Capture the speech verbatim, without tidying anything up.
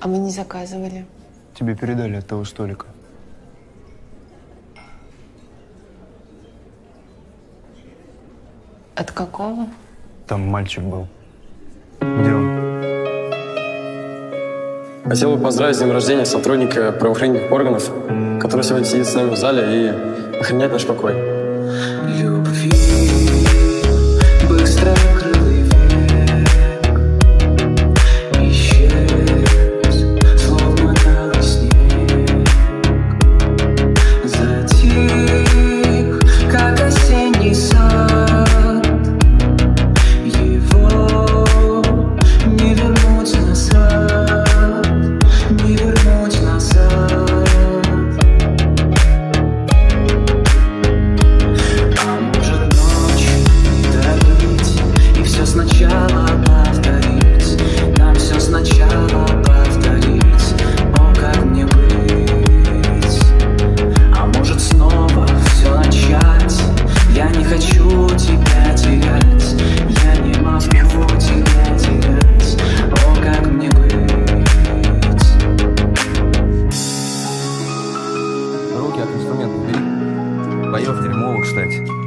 А мы не заказывали. Тебе передали от того столика. От какого? Там мальчик был. Где он? Хотел бы поздравить с днем рождения сотрудника правоохранительных органов, который сегодня сидит с нами в зале и охраняет наш покой. Любви быстрокрылый век исчез, словно талый снег, затих, как осенний сад. Его не вернуть назад, не вернуть назад. Сначала повторить, нам все сначала повторить. О, как мне быть? А может снова все начать? Я не хочу тебя терять, я не могу тебя терять. О, как мне быть? Руки от инструмента бери. Боев дерьмово, кстати.